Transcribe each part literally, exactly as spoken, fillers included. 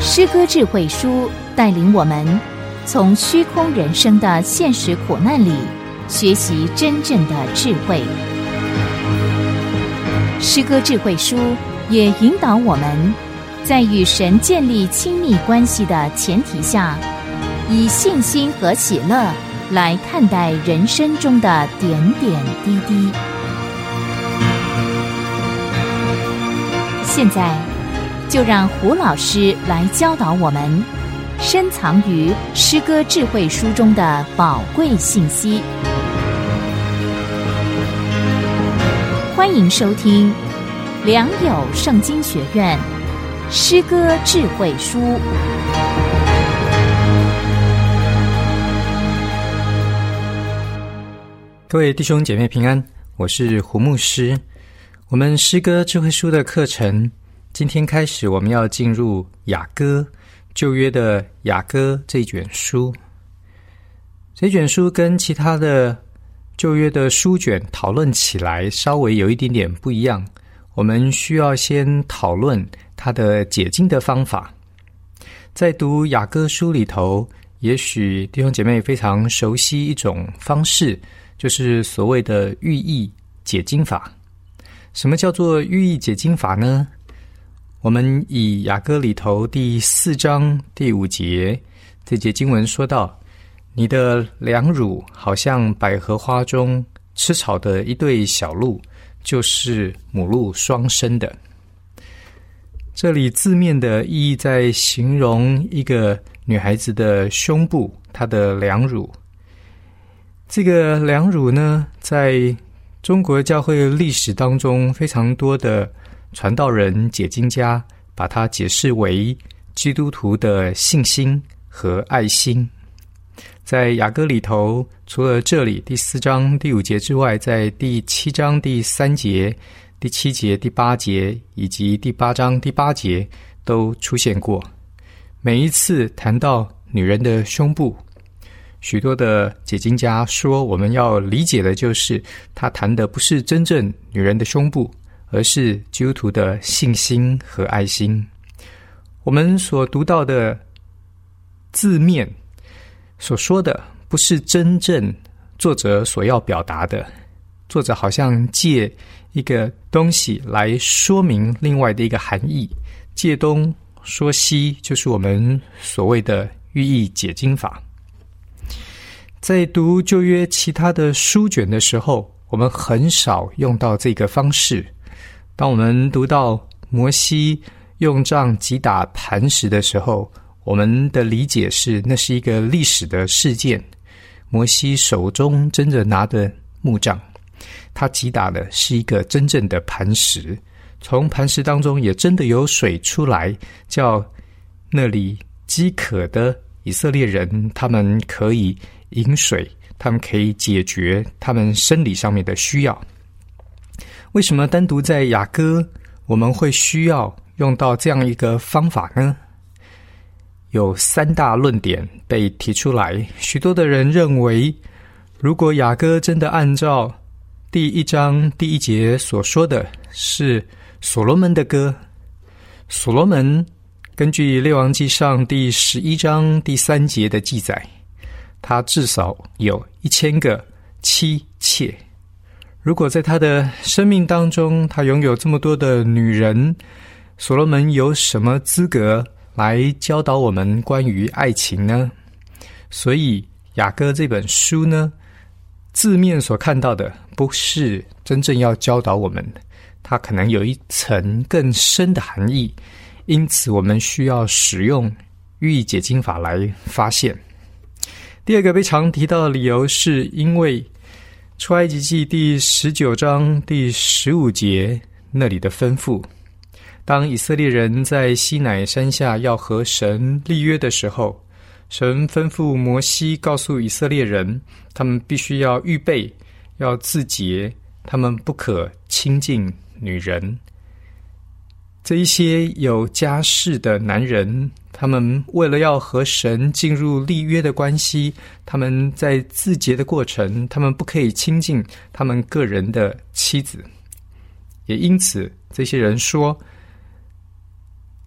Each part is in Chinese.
诗歌智慧书带领我们从虚空人生的现实苦难里学习真正的智慧。诗歌智慧书也引导我们在与神建立亲密关系的前提下，以信心和喜乐来看待人生中的点点滴滴。现在就让胡老师来教导我们深藏于诗歌智慧书中的宝贵信息。欢迎收听良友圣经学院诗歌智慧书。 各位弟兄姐妹平安，我是胡牧师。我们诗歌智慧书的课程今天开始，我们要进入雅歌，旧约的雅歌这一卷书。这卷书跟其他的旧约的书卷讨论起来稍微有一点点不一样，我们需要先讨论它的解经的方法。在读雅歌书里头，也许弟兄姐妹非常熟悉一种方式，就是所谓的寓意解经法。什么叫做寓意解经法呢？我们以雅歌里头第四章第五节这节经文说到，你的两乳好像百合花中吃草的一对小鹿，就是母鹿双生的。这里字面的意义在形容一个女孩子的胸部，她的两乳。这个两乳呢，在中国教会历史当中，非常多的传道人解经家把它解释为基督徒的信心和爱心。在雅歌里头，除了这里第四章第五节之外，在第七章第三节、第七节、第八节以及第八章第八节都出现过。每一次谈到女人的胸部，许多的解经家说，我们要理解的就是他谈的不是真正女人的胸部，而是基督徒的信心和爱心。我们所读到的字面所说的不是真正作者所要表达的，作者好像借一个东西来说明另外的一个含义，借东说西，就是我们所谓的寓意解经法。在读旧约其他的书卷的时候，我们很少用到这个方式。当我们读到摩西用杖击打磐石的时候，我们的理解是那是一个历史的事件。摩西手中真的拿着木杖，他击打的是一个真正的磐石，从磐石当中也真的有水出来，叫那里饥渴的以色列人他们可以饮水，他们可以解决他们生理上面的需要。为什么单独在雅歌我们会需要用到这样一个方法呢？有三大论点被提出来。许多的人认为，如果雅歌真的按照第一章第一节所说的是所罗门的歌，所罗门根据列王纪上第十一章第三节的记载，他至少有一千个妻妾。如果在他的生命当中，他拥有这么多的女人，所罗门有什么资格来教导我们关于爱情呢？所以雅歌这本书呢，字面所看到的不是真正要教导我们的，它可能有一层更深的含义，因此我们需要使用寓意解经法来发现。第二个被常提到的理由是因为出埃及记第十九章第十五节那里的吩咐，当以色列人在西乃山下要和神立约的时候，神吩咐摩西告诉以色列人，他们必须要预备，要自洁，他们不可亲近女人。这一些有家室的男人，他们为了要和神进入立约的关系，他们在自洁的过程，他们不可以亲近他们个人的妻子。也因此这些人说，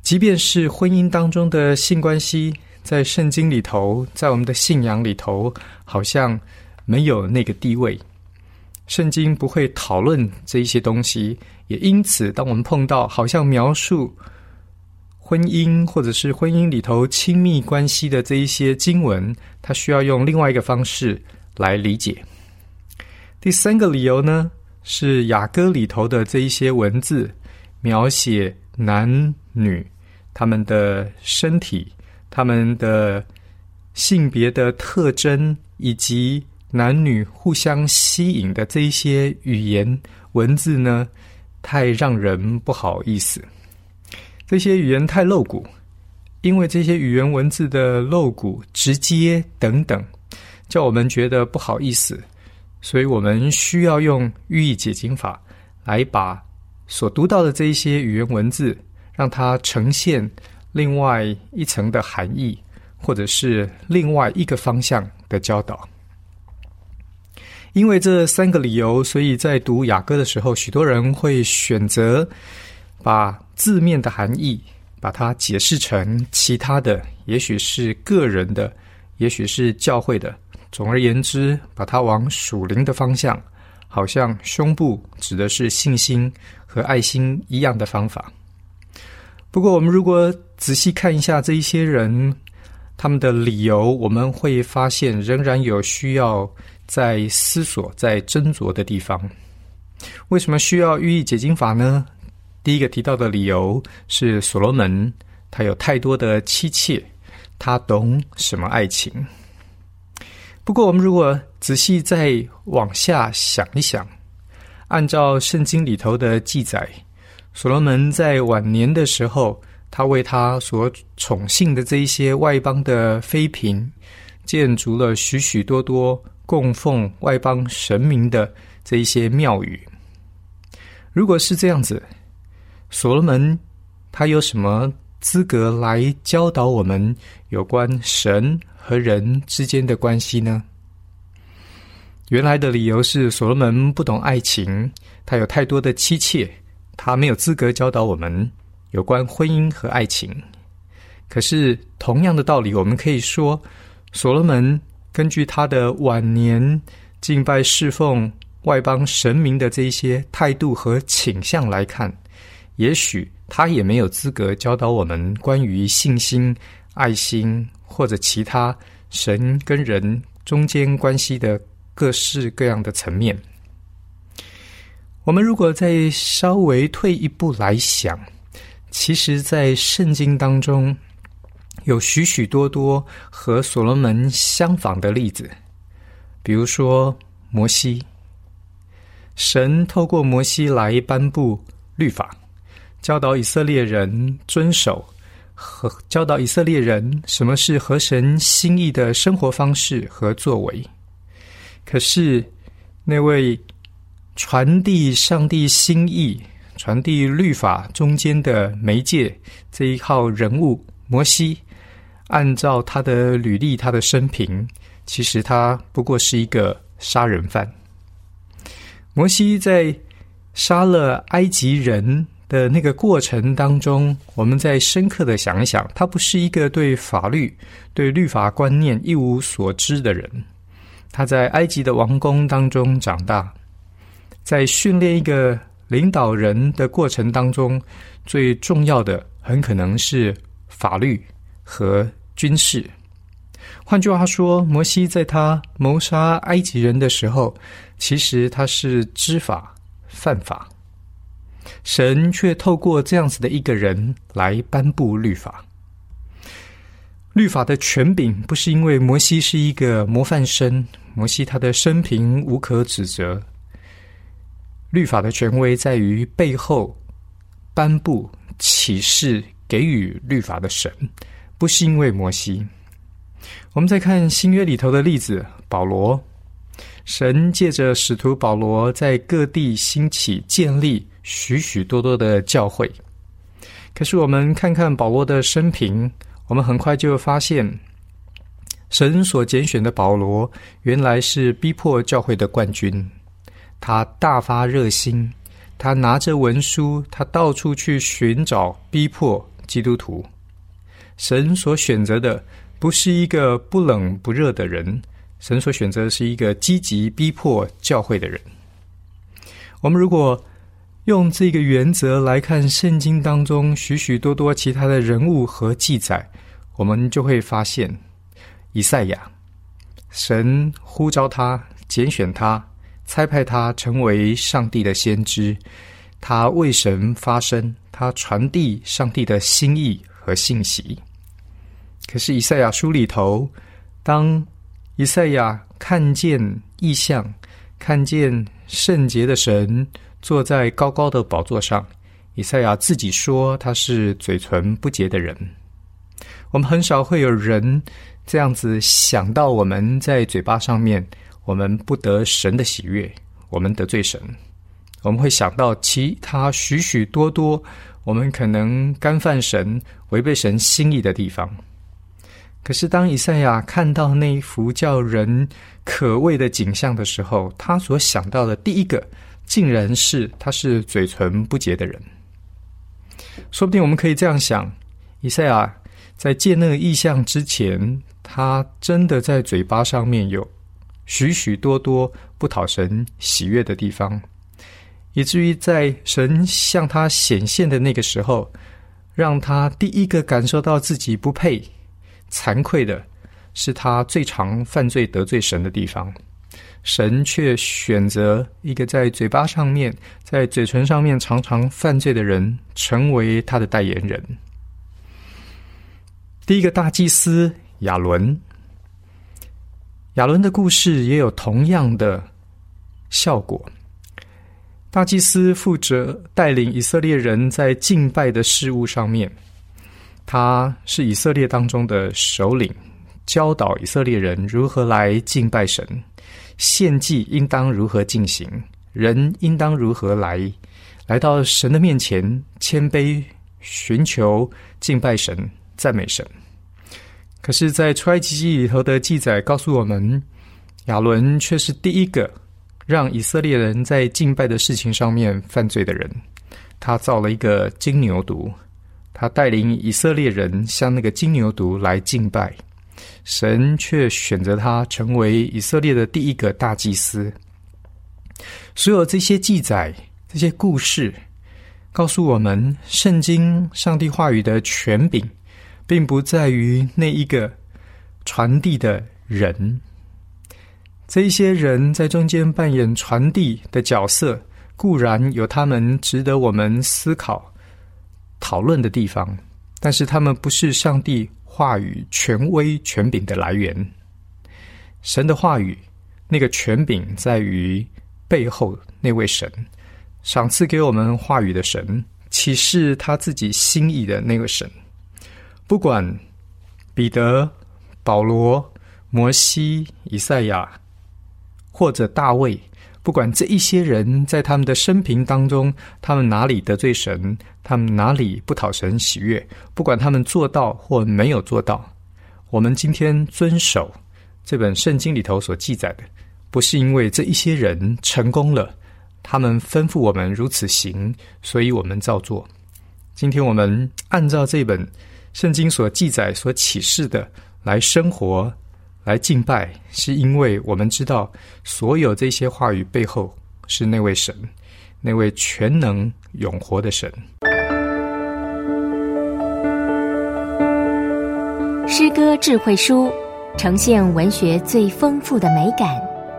即便是婚姻当中的性关系，在圣经里头，在我们的信仰里头，好像没有那个地位。圣经不会讨论这一些东西，也因此当我们碰到好像描述婚姻或者是婚姻里头亲密关系的这一些经文，它需要用另外一个方式来理解。第三个理由呢，是雅歌里头的这一些文字描写男女他们的身体、他们的性别的特征，以及男女互相吸引的这一些语言文字呢，太让人不好意思。这些语言太露骨，因为这些语言文字的露骨、直接等等，叫我们觉得不好意思，所以我们需要用寓意解经法来把所读到的这一些语言文字，让它呈现另外一层的含义，或者是另外一个方向的教导。因为这三个理由，所以在读雅歌的时候，许多人会选择把字面的含义把它解释成其他的，也许是个人的，也许是教会的，总而言之，把它往属灵的方向，好像胸部指的是信心和爱心一样的方法。不过我们如果仔细看一下这一些人他们的理由，我们会发现仍然有需要在思索、在斟酌的地方。为什么需要寓意解经法呢？第一个提到的理由是所罗门他有太多的妻妾，他懂什么爱情。不过我们如果仔细再往下想一想，按照圣经里头的记载，所罗门在晚年的时候，他为他所宠幸的这一些外邦的妃嫔建筑了许许多多供奉外邦神明的这一些庙宇。如果是这样子，所罗门他有什么资格来教导我们有关神和人之间的关系呢？原来的理由是所罗门不懂爱情，他有太多的妻妾，他没有资格教导我们有关婚姻和爱情。可是同样的道理，我们可以说，所罗门根据他的晚年敬拜侍奉外邦神明的这一些态度和倾向来看，也许他也没有资格教导我们关于信心、爱心或者其他神跟人中间关系的各式各样的层面。我们如果再稍微退一步来想，其实在圣经当中有许许多多和所罗门相仿的例子。比如说摩西，神透过摩西来颁布律法，教导以色列人遵守，和教导以色列人什么是合神心意的生活方式和作为。可是那位传递上帝心意、传递律法中间的媒介这一号人物摩西，按照他的履历、他的生平，其实他不过是一个杀人犯。摩西在杀了埃及人的那个过程当中，我们再深刻的想一想，他不是一个对法律、对律法观念一无所知的人。他在埃及的王宫当中长大，在训练一个领导人的过程当中，最重要的很可能是法律和军事。换句话说，摩西在他谋杀埃及人的时候，其实他是知法犯法，神却透过这样子的一个人来颁布律法。律法的权柄不是因为摩西是一个模范生，摩西他的生平无可指责，律法的权威在于背后颁布启示给予律法的神，不是因为摩西。我们再看新约里头的例子，保罗，神借着使徒保罗在各地兴起建立许许多多的教会。可是我们看看保罗的生平，我们很快就发现，神所拣选的保罗原来是逼迫教会的冠军。他大发热心，他拿着文书，他到处去寻找逼迫基督徒。神所选择的不是一个不冷不热的人，神所选择的是一个积极逼迫教会的人。我们如果用这个原则来看圣经当中许许多多其他的人物和记载，我们就会发现以赛亚，神呼召他，拣选他，差派他成为上帝的先知，他为神发声，他传递上帝的心意和信息。可是以赛亚书里头，当以赛亚看见异象，看见圣洁的神坐在高高的宝座上，以赛亚自己说他是嘴唇不洁的人。我们很少会有人这样子想到，我们在嘴巴上面我们不得神的喜悦，我们得罪神。我们会想到其他许许多多我们可能干犯神、违背神心意的地方。可是当以赛亚看到那一幅叫人可畏的景象的时候，他所想到的第一个竟然是他是嘴唇不洁的人。说不定我们可以这样想，以赛亚在见那个异象之前，他真的在嘴巴上面有许许多多不讨神喜悦的地方，以至于在神向他显现的那个时候，让他第一个感受到自己不配，惭愧的是他最常犯罪得罪神的地方。神却选择一个在嘴巴上面，在嘴唇上面常常犯罪的人，成为他的代言人。第一个大祭司亚伦，亚伦的故事也有同样的效果。大祭司负责带领以色列人在敬拜的事务上面，他是以色列当中的首领，教导以色列人如何来敬拜神，献祭应当如何进行，人应当如何来来到神的面前谦卑寻求敬拜神赞美神。可是在出埃及记里头的记载告诉我们，亚伦却是第一个让以色列人在敬拜的事情上面犯罪的人。他造了一个金牛犊，他带领以色列人向那个金牛犊来敬拜，神却选择他成为以色列的第一个大祭司。所有这些记载，这些故事告诉我们，圣经上帝话语的权柄并不在于那一个传递的人，这一些人在中间扮演传递的角色，固然有他们值得我们思考讨论的地方，但是他们不是上帝话语权威权柄的来源。神的话语那个权柄在于背后那位神，赏赐给我们话语的神，启示他自己心意的那个神。不管彼得、保罗、摩西、以赛亚或者大卫，不管这一些人在他们的生平当中，他们哪里得罪神，他们哪里不讨神喜悦，不管他们做到或没有做到，我们今天遵守这本圣经里头所记载的，不是因为这一些人成功了，他们吩咐我们如此行，所以我们照做。今天我们按照这本圣经所记载所启示的来生活来敬拜，是因为我们知道所有这些话语背后是那位神，那位全能永活的神。 诗歌智慧书呈现文学最丰富的美感，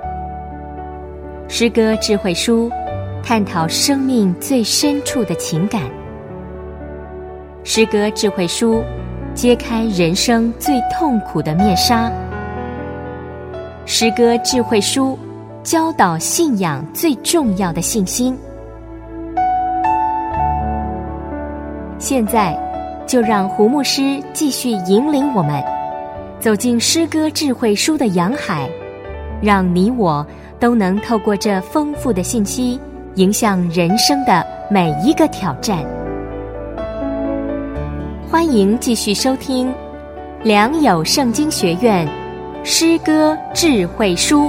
诗歌智慧书探讨生命最深处的情感，诗歌智慧书揭开人生最痛苦的面纱，诗歌智慧书教导信仰最重要的信心。现在就让胡牧师继续引领我们走进诗歌智慧书的洋海，让你我都能透过这丰富的信息，迎向人生的每一个挑战。欢迎继续收听良友圣经学院诗歌智慧书。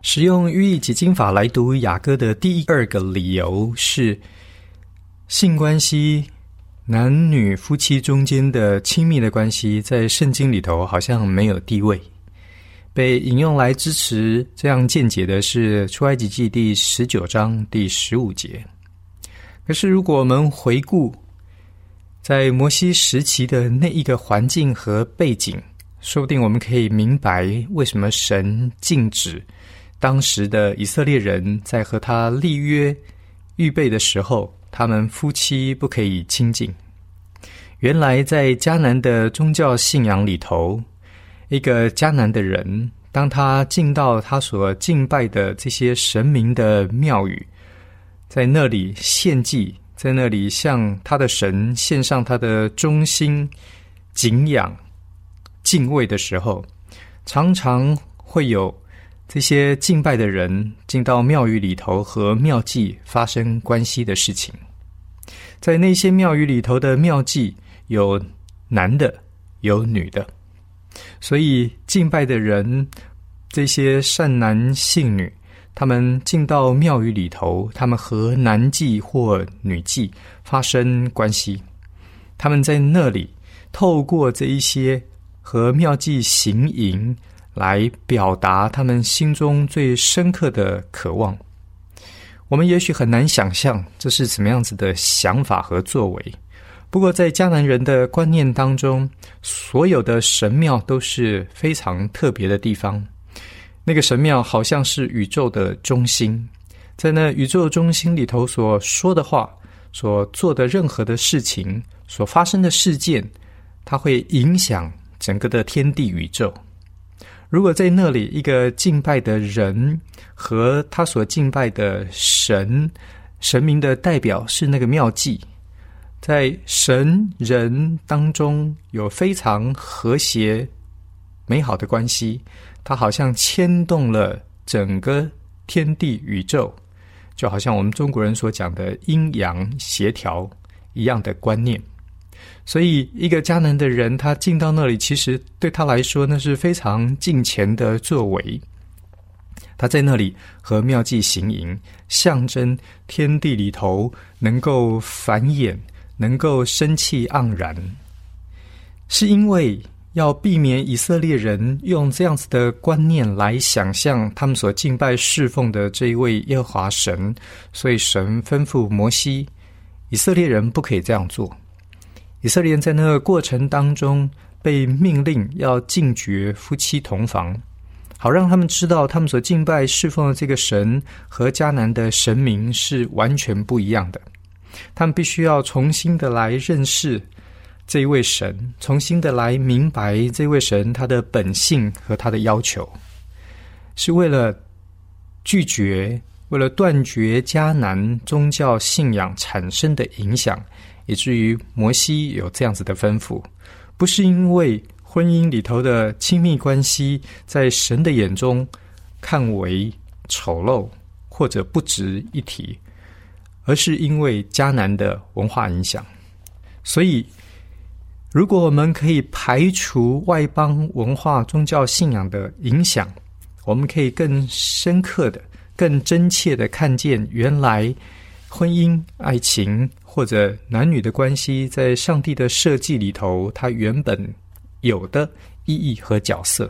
使用寓意解经法来读雅歌的第二个理由是，性关系，男女夫妻中间的亲密的关系在圣经里头好像没有地位。被引用来支持这样见解的是出埃及记第十九章第十五节。可是如果我们回顾在摩西时期的那一个环境和背景，说不定我们可以明白为什么神禁止当时的以色列人在和他立约预备的时候，他们夫妻不可以亲近。原来在迦南的宗教信仰里头，一个迦南的人，当他进到他所敬拜的这些神明的庙宇，在那里献祭，在那里向他的神献上他的忠心、敬仰、敬畏的时候，常常会有这些敬拜的人进到庙宇里头和庙祭发生关系的事情。在那些庙宇里头的庙祭有男的有女的，所以敬拜的人，这些善男信女，他们进到庙宇里头，他们和男祭或女祭发生关系，他们在那里透过这一些和庙祭行淫来表达他们心中最深刻的渴望。我们也许很难想象这是什么样子的想法和作为，不过在迦南人的观念当中，所有的神庙都是非常特别的地方。那个神庙好像是宇宙的中心，在那宇宙中心里头所说的话，所做的任何的事情，所发生的事件，它会影响整个的天地宇宙。如果在那里一个敬拜的人和他所敬拜的神，神明的代表是那个庙祭，在神人当中有非常和谐美好的关系，它好像牵动了整个天地宇宙，就好像我们中国人所讲的阴阳协调一样的观念。所以一个迦南的人，他进到那里，其实对他来说那是非常敬虔的作为。他在那里和庙祭行淫，象征天地里头能够繁衍，能够生气盎然，是因为要避免以色列人用这样子的观念来想象他们所敬拜侍奉的这一位耶和华神，所以神吩咐摩西，以色列人不可以这样做。以色列人在那个过程当中被命令要禁绝夫妻同房，好让他们知道他们所敬拜侍奉的这个神和迦南的神明是完全不一样的。他们必须要重新的来认识这一位神，重新的来明白这位神他的本性和他的要求，是为了拒绝，为了断绝迦南宗教信仰产生的影响，以至于摩西有这样子的吩咐，不是因为婚姻里头的亲密关系在神的眼中看为丑陋或者不值一提，而是因为迦南的文化影响。所以如果我们可以排除外邦文化宗教信仰的影响，我们可以更深刻的更真切的看见原来婚姻、爱情或者男女的关系在上帝的设计里头它原本有的意义和角色。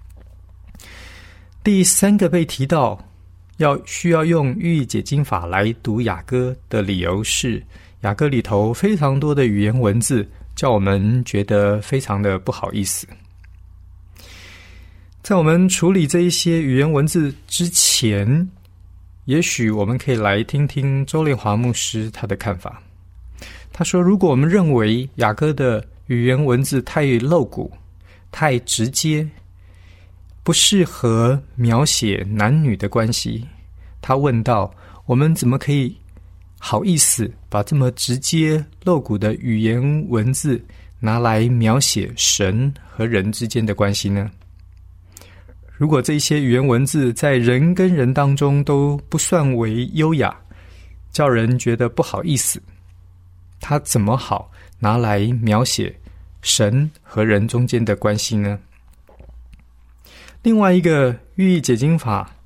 第三个被提到要需要用寓意解经法来读雅歌的理由是，雅歌里头非常多的语言文字叫我们觉得非常的不好意思。在我们处理这一些语言文字之前，也许我们可以来听听周炼华牧师他的看法。他说，如果我们认为雅歌的语言文字太露骨、太直接，不适合描写男女的关系，他问道，我们怎么可以好意思把这么直接露骨的语言文字拿来描写神和人之间的关系呢？如果这些语言文字在人跟人当中都不算为优雅，叫人觉得不好意思，它怎么好拿来描写神和人中间的关系呢？另外一个寓意解经法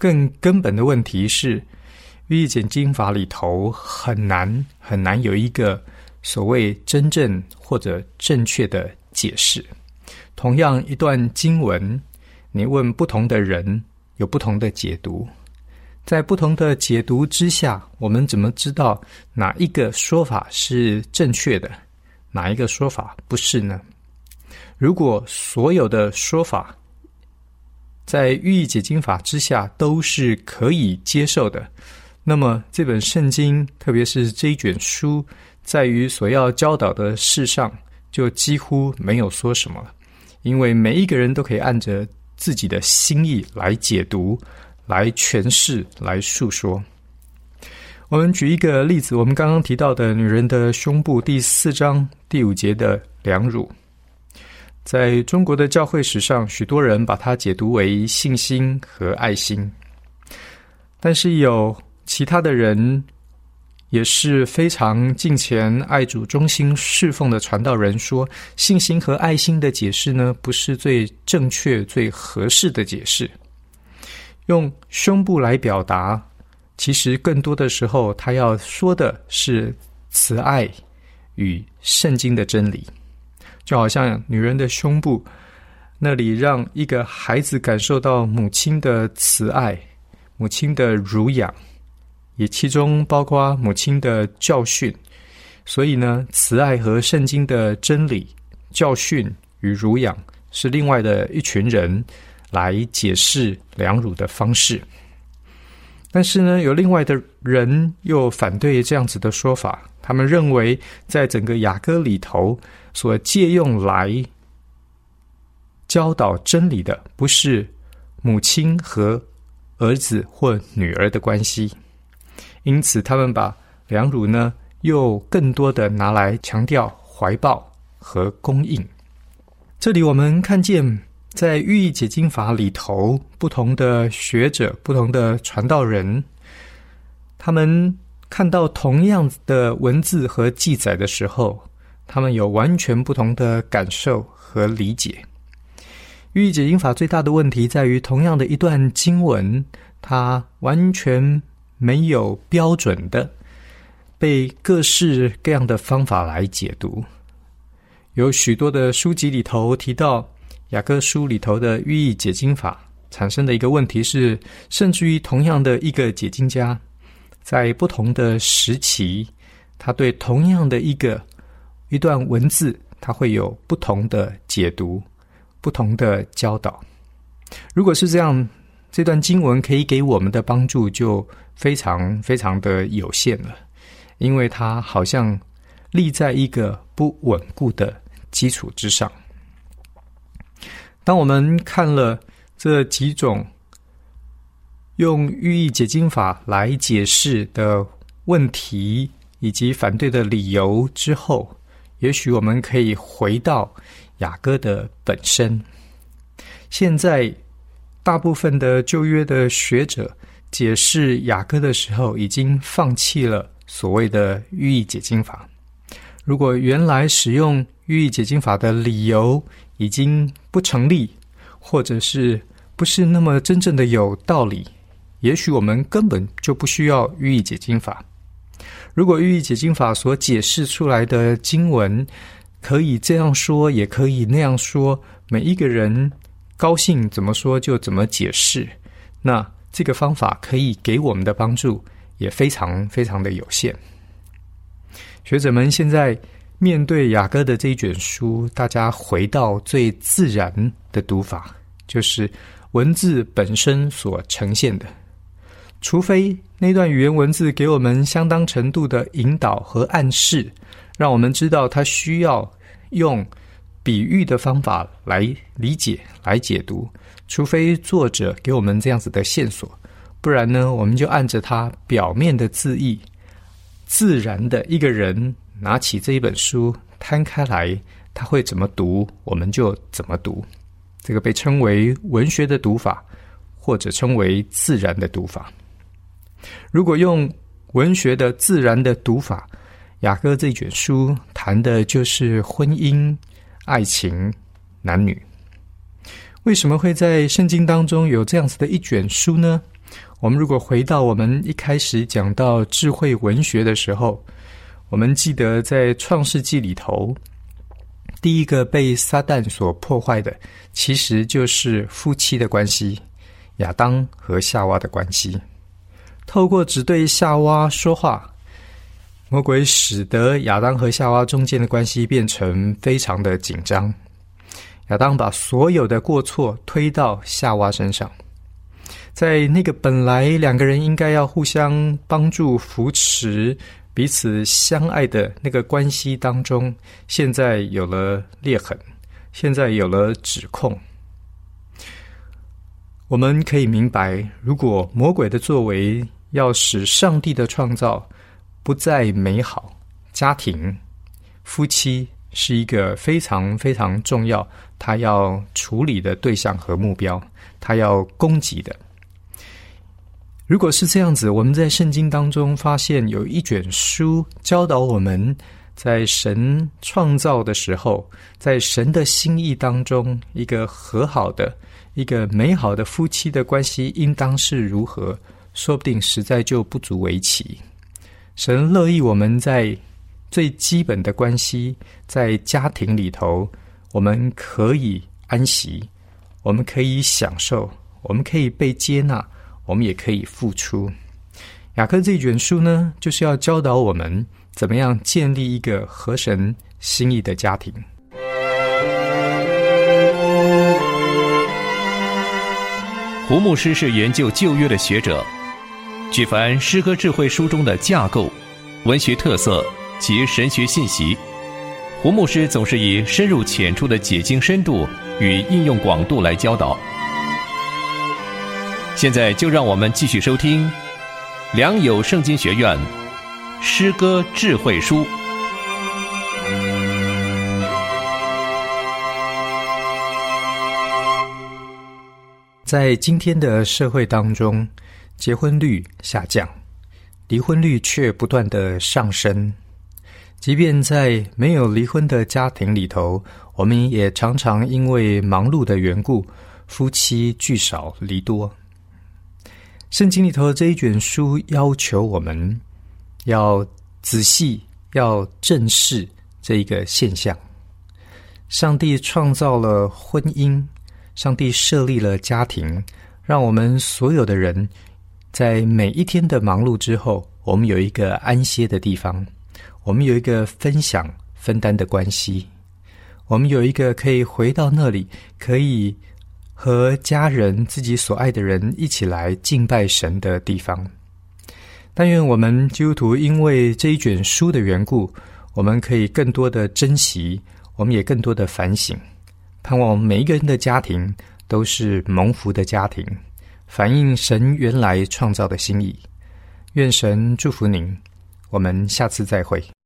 更根本的问题是，寓意解经法里头很难很难有一个所谓真正或者正确的解释。同样一段经文，你问不同的人，有不同的解读。在不同的解读之下，我们怎么知道哪一个说法是正确的，哪一个说法不是呢？如果所有的说法在寓意解经法之下都是可以接受的，那么这本圣经，特别是这一卷书，在于所要教导的事上就几乎没有说什么了，因为每一个人都可以按着自己的心意来解读，来诠释，来述说。我们举一个例子，我们刚刚提到的女人的胸部第四章第五节的两乳，在中国的教会史上，许多人把它解读为信心和爱心，但是有其他的人，也是非常敬虔爱主忠心侍奉的传道人说，信心和爱心的解释呢，不是最正确最合适的解释。用胸部来表达，其实更多的时候他要说的是慈爱与圣经的真理。就好像女人的胸部那里，让一个孩子感受到母亲的慈爱，母亲的乳养，也其中包括母亲的教训。所以呢，慈爱和圣经的真理、教训与乳养是另外的一群人来解释两乳的方式。但是呢，有另外的人又反对这样子的说法，他们认为在整个雅歌里头所借用来教导真理的，不是母亲和儿子或女儿的关系，因此他们把两乳呢又更多的拿来强调怀抱和供应。这里我们看见在寓意解经法里头，不同的学者、不同的传道人，他们看到同样的文字和记载的时候，他们有完全不同的感受和理解。寓意解经法最大的问题在于，同样的一段经文，它完全没有标准的被各式各样的方法来解读。有许多的书籍里头提到雅歌书里头的寓意解经法产生的一个问题是，甚至于同样的一个解经家，在不同的时期，他对同样的一个一段文字，他会有不同的解读，不同的教导。如果是这样，这段经文可以给我们的帮助就非常非常的有限了，因为它好像立在一个不稳固的基础之上。当我们看了这几种用寓意解经法来解释的问题以及反对的理由之后，也许我们可以回到雅歌的本身。现在大部分的旧约的学者解释雅歌的时候，已经放弃了所谓的寓意解经法。如果原来使用寓意解经法的理由已经不成立，或者是不是那么真正的有道理，也许我们根本就不需要寓意解经法。如果寓意解经法所解释出来的经文可以这样说，也可以那样说，每一个人高兴怎么说就怎么解释，那这个方法可以给我们的帮助也非常非常的有限。学者们现在面对雅歌的这一卷书，大家回到最自然的读法，就是文字本身所呈现的，除非那段语言文字给我们相当程度的引导和暗示，让我们知道它需要用比喻的方法来理解来解读，除非作者给我们这样子的线索，不然呢，我们就按着它表面的字义，自然的一个人拿起这一本书摊开来，他会怎么读我们就怎么读。这个被称为文学的读法，或者称为自然的读法。如果用文学的自然的读法，雅歌这卷书谈的就是婚姻、爱情、男女。为什么会在圣经当中有这样子的一卷书呢？ 我们如果回到我们一开始讲到智慧文学的时候，我们记得在创世纪里头，第一个被撒旦所破坏的，其实就是夫妻的关系，亚当和夏娃的关系。透过只对夏娃说话，魔鬼使得亚当和夏娃中间的关系变成非常的紧张。亚当把所有的过错推到夏娃身上，在那个本来两个人应该要互相帮助扶持彼此相爱的那个关系当中，现在有了裂痕，现在有了指控。我们可以明白，如果魔鬼的作为要使上帝的创造不再美好，家庭、夫妻是一个非常非常重要，他要处理的对象和目标，他要攻击的。如果是这样子，我们在圣经当中发现有一卷书教导我们，在神创造的时候，在神的心意当中，一个和好的、一个美好的夫妻的关系应当是如何，说不定实在就不足为奇。神乐意我们在最基本的关系，在家庭里头，我们可以安息，我们可以享受，我们可以被接纳，我们也可以付出。雅各这卷书呢，就是要教导我们怎么样建立一个合神心意的家庭。 胡牧师是研究旧约的学者，举凡诗歌智慧书中的架构、文学特色及神学信息，胡牧师总是以深入浅出的解经深度与应用广度来教导。现在就让我们继续收听良友圣经学院诗歌智慧书。 在今天的社会当中，结婚率下降，离婚率却不断的上升。即便在没有离婚的家庭里头，我们也常常因为忙碌的缘故，夫妻聚少离多。圣经里头这一卷书要求我们要仔细，要正视这一个现象。上帝创造了婚姻，上帝设立了家庭，让我们所有的人在每一天的忙碌之后，我们有一个安歇的地方，我们有一个分享分担的关系，我们有一个可以回到那里，可以和家人、自己所爱的人一起来敬拜神的地方。但愿我们基督徒因为这一卷书的缘故，我们可以更多的珍惜，我们也更多的反省，盼望每一个人的家庭都是蒙福的家庭，反映神原来创造的心意。愿神祝福您，我们下次再会。